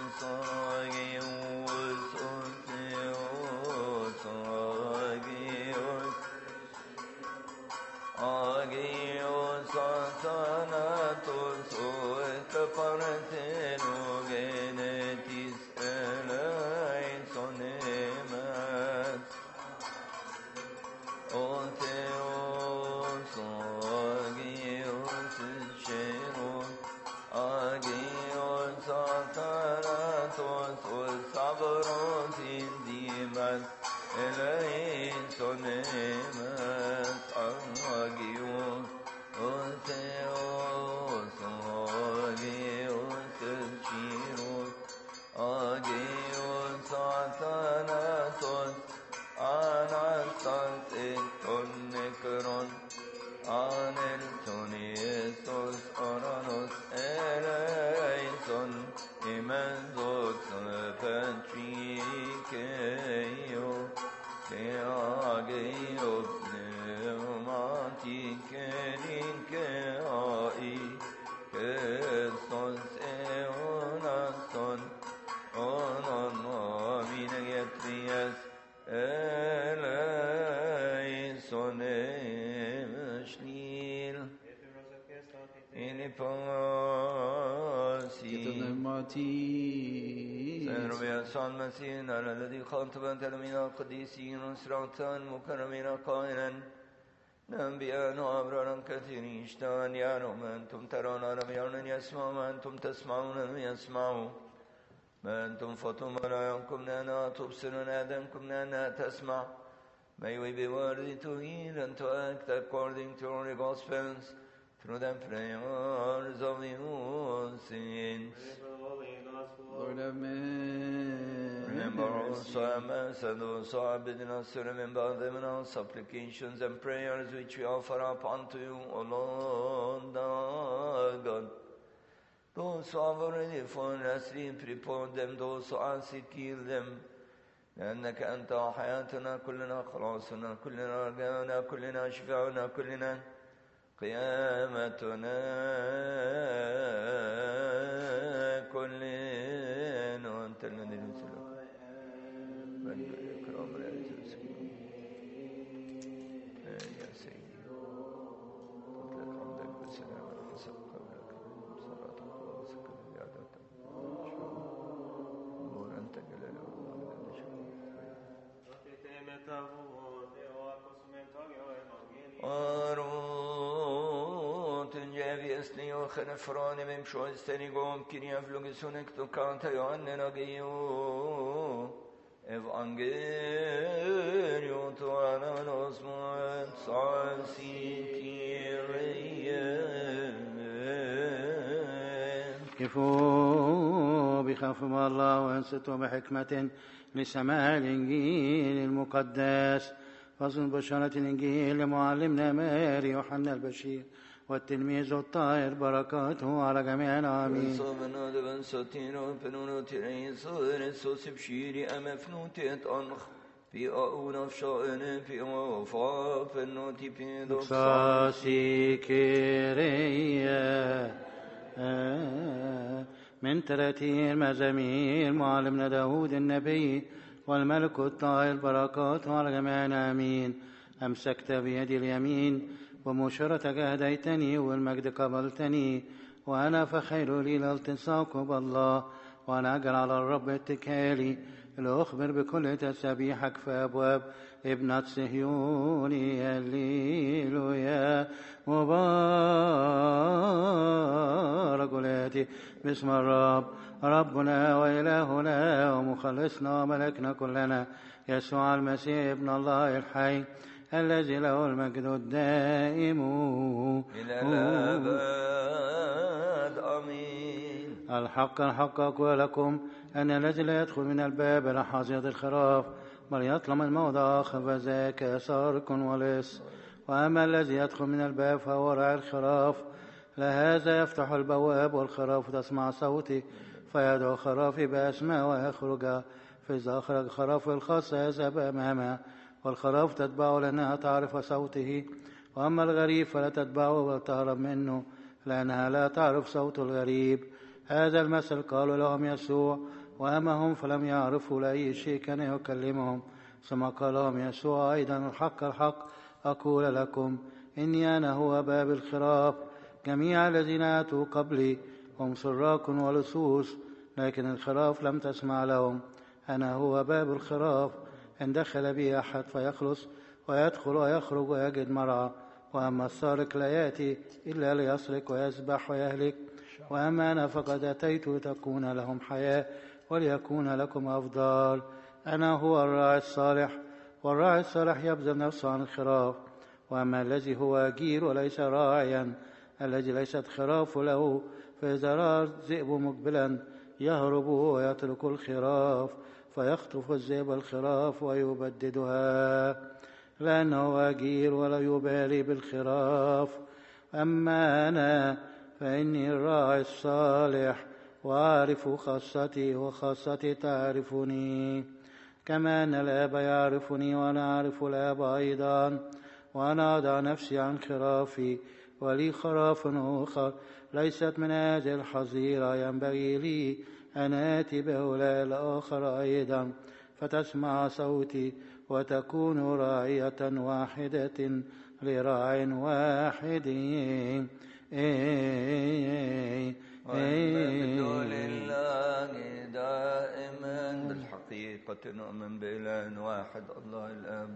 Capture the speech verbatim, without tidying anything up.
الذي خاطب تلاميذ القديسين وسراطا مكرمين قائلا أنبياء وأبرارا كثيرين اشتهى أن يروا ما أنتم ترون لم يرون يسمعوا ما أنتم تسمعون لم يسمعوا ما أنتم فتم لا يمكن أن تبصرون أذنكم أن تسمع. May we be worthy to hear and to act according to the Gospels through the prayers of the saints. Lord have mercy. Remember also our mercy and also our biddiness to remember them in our supplications and prayers which we offer up unto you, O Lord our God. Those who have already fallen asleep, report them. Those who are sick, heal them. لأنك أنت حياتنا كلنا، خلاصنا كلنا، رجاؤنا كلنا، شفاعنا كلنا، قيامتنا كلنا، وأنت الذي نسلك من الإكرام والعز والسكون. يا سيدي قلت لك حمدك بالسلام حسب قولك صلاتك وسكن عبادتك نور أنت جلال Arut Jeviesni och Frane vem sjøsteni gom kinia flugesunek to kanta Johanne nagio Evangelio to ananos moet salsikirie كفوا بخوف الله وانصتوا بحكمة لسماع الإنجيل المقدس. فصل بشارة الإنجيل لمعلمنا ماري يوحنا البشير والتلميذ الطاهر بركاته على جميعنا آمين. من تراتير مزامير معلمنا داود النبي والملك الطاهر بركاته على جميعنا آمين. أمسكت بيدي اليمين ومشرتك هديتني والمجد قبلتني وأنا فخير لي الالتصاق بالله وأنا أجعل على الرب اتكالي لأخبر بكل تسبيحك في أبواب ابنة صهيون. هللويا مبارك الآتي باسم الرب ربنا وإلهنا ومخلصنا وملكنا كلنا يسوع المسيح ابن الله الحي الذي له المجد الدائم إلى الأبد آمين. الحق الحق أقول لكم أن الذي لا يدخل من الباب إلى حظيرة الخراف بل يطلع من موضع آخر فذاك سارق ولص. وأما الذي يدخل من الباب فهو راعي الخراف. لهذا يفتح البواب والخراف تسمع صوته فيدعو خرافي بأسماء ويخرج. فإذا أخرج خراف الخاصة يذهب أمامه والخراف تتبعه لأنها تعرف صوته. وأما الغريب فلا تتبعه بل تهرب منه لأنها لا تعرف صوت الغريب. هذا المثل قالوا لهم يسوع، وأما هم فلم يعرفوا لأي شيء كان يكلمهم. ثم قال لهم يسوع أيضا، الحق الحق أقول لكم إني أنا هو باب الخراف. جميع الذين أتوا قبلي هم سراق ولصوص، لكن الخراف لم تسمع لهم. أنا هو باب الخراف، إن دخل بي أحد فيخلص ويدخل ويخرج ويجد مرعى. وأما السارق لا يأتي إلا ليسرق ويذبح ويهلك، وأما أنا فقد أتيت لتكون لهم حياة وليكون لكم أفضل. أنا هو الراعي الصالح، والراعي الصالح يبذل نفسه عن الخراف. وأما الذي هو أجير وليس راعيا، الذي ليست خراف له، فإذا رأى الذئب مقبلا يهرب ويترك الخراف، فيخطف الذئب الخراف ويبددها، لأنه أجير ولا يبالي بالخراف. أما أنا فإني الراعي الصالح، وأعرف خاصتي وخاصتي تعرفني، كما أن الآب يعرفني وأنا أعرف الآب أيضا، وأنا أضع نفسي عن خرافي. ولي خراف أخر ليست من هذه الحظيرة، ينبغي لي أن آتي بهؤلاء الآخر أيضا، فتسمع صوتي وتكون راعية واحدة لراع واحد. والمجد لله دائما، بالحقيقة نؤمن بإله واحد الله الآب